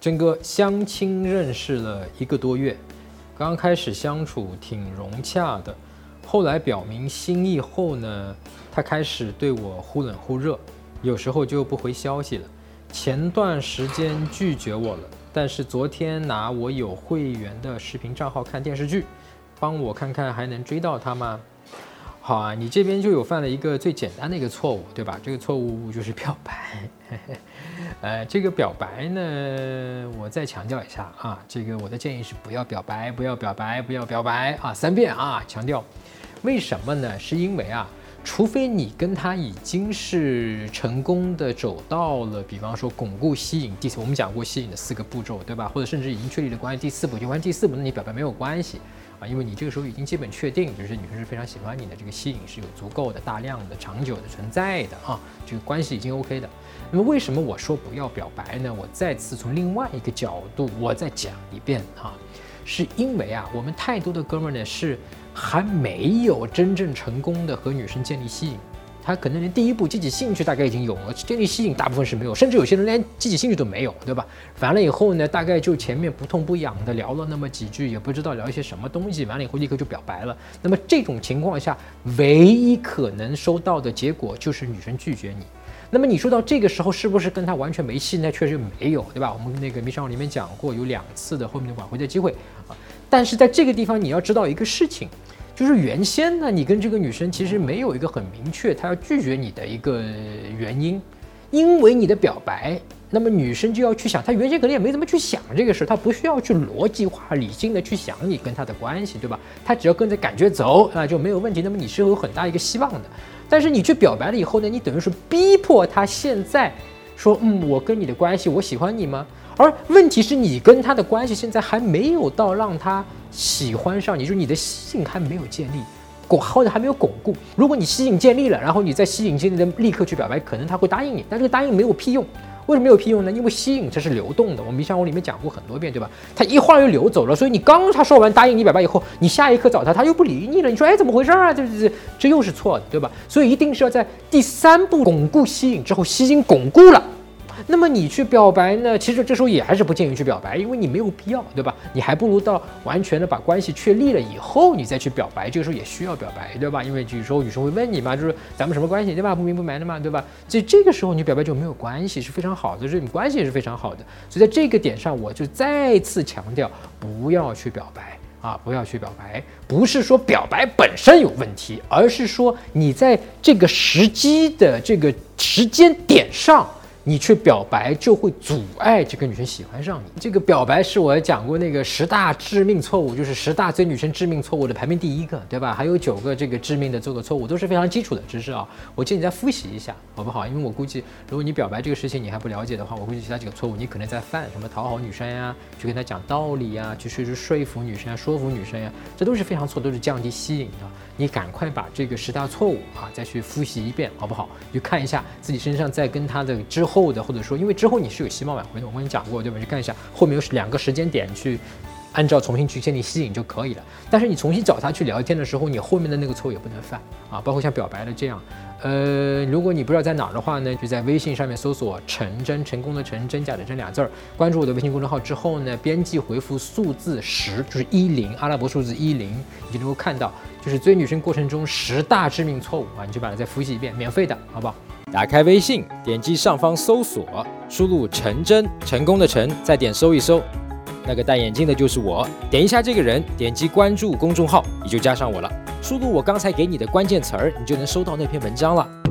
真哥相亲认识了1个多月，刚开始相处挺融洽的，后来表明心意后呢，他开始对我忽冷忽热，有时候就不回消息了。前段时间拒绝我了，但是昨天拿我有会员的视频账号看电视剧，帮我看看还能追到他吗？好啊，你这边就有犯了一个最简单的一个错误，对吧？这个错误就是表白。这个表白呢，我再强调一下啊，这个我的建议是不要表白，不要表白，不要表白啊，3遍啊，强调。为什么呢？是因为啊，除非你跟他已经是成功的走到了，比方说巩固、吸引我们讲过吸引的4个步骤，对吧？或者甚至已经确立了关系第4步，就完第4步，那你表白没有关系。因为你这个时候已经基本确定，就是女生是非常喜欢你的，这个吸引是有足够的、大量的、长久的存在的啊，这个关系已经 OK 的。那么为什么我说不要表白呢？我再次从另外一个角度，我再讲一遍啊，是因为啊，我们太多的哥们儿呢是还没有真正成功的和女生建立吸引。他可能连第1步积极兴趣大概已经有了，建立吸引大部分是没有，甚至有些人连积极兴趣都没有，对吧？完了以后呢，大概就前面不痛不痒的聊了那么几句，也不知道聊一些什么东西，完了以后立刻就表白了。那么这种情况下，唯一可能收到的结果就是女生拒绝你。那么你说到这个时候是不是跟他完全没戏呢？确实没有，对吧？我们那个迷上里面讲过，有2次的后面的挽回的机会啊。但是在这个地方你要知道一个事情。就是原先呢，你跟这个女生其实没有一个很明确她要拒绝你的一个原因，因为你的表白，那么女生就要去想，她原先可能也没怎么去想这个事，她不需要去逻辑化、理性的去想你跟她的关系，对吧？她只要跟着感觉走啊就没有问题。那么你是有很大一个希望的，但是你去表白了以后呢，你等于是逼迫她现在说，我跟你的关系，我喜欢你吗？而问题是你跟他的关系现在还没有到让他喜欢上你，就是你的吸引还没有建立，或者还没有巩固。如果你吸引建立了，然后你在吸引建立的立刻去表白，可能他会答应你，但这个答应没有屁用。为什么没有屁用呢？因为吸引它是流动的，我们迷香屋里面讲过很多遍，对吧？他一会儿又流走了，所以你刚他说完答应你表白以后，你下一刻找他，他又不理你了。你说，怎么回事啊？这又是错的，对吧？所以一定是要在第3步巩固吸引之后，吸引巩固了。那么你去表白呢？其实这时候也还是不建议去表白，因为你没有必要，对吧？你还不如到完全的把关系确立了以后，你再去表白。这个时候也需要表白，对吧？因为有时候女生会问你嘛，就是咱们什么关系，对吧？不明不白的嘛，对吧？所以这个时候你表白就没有关系，是非常好的，这种关系也是非常好的。所以在这个点上，我就再次强调，不要去表白。不要去表白，不是说表白本身有问题，而是说你在这个时机的这个时间点上，你去表白就会阻碍这个女生喜欢上你。这个表白是我讲过那个10大致命错误，就是10大追女生致命错误的排名第1个，对吧？还有9个这个致命的这个错误，都是非常基础的知识啊。我建议你再复习一下，好不好？因为我估计，如果你表白这个事情你还不了解的话，我估计其他几个错误你可能在犯，什么讨好女生呀，去跟她讲道理呀，去说服女生呀，说服女生呀，这都是非常错，都是降低吸引的。你赶快把这个10大错误再去复习一遍，好不好？去看一下自己身上在跟她的之后的，或者说因为之后你是有希望挽回的，我跟你讲过，对吧？去看一下后面有2个时间点去按照重新去建立吸引就可以了。但是你重新找他去聊天的时候，你后面的那个错也不能犯包括像表白的这样。如果你不知道在哪儿的话呢，就在微信上面搜索陈真，成功的陈，真假的真2字，关注我的微信公众号之后呢，编辑回复数字10，就是10，阿拉伯数字10，你就能够看到就是追女生过程中10大致命错误你就把它再复习一遍，免费的，好不好？打开微信，点击上方搜索，输入陈真，成功的陈，再点搜一搜，那个戴眼镜的就是我，点一下这个人，点击关注公众号，你就加上我了。输入我刚才给你的关键词儿，你就能收到那篇文章了。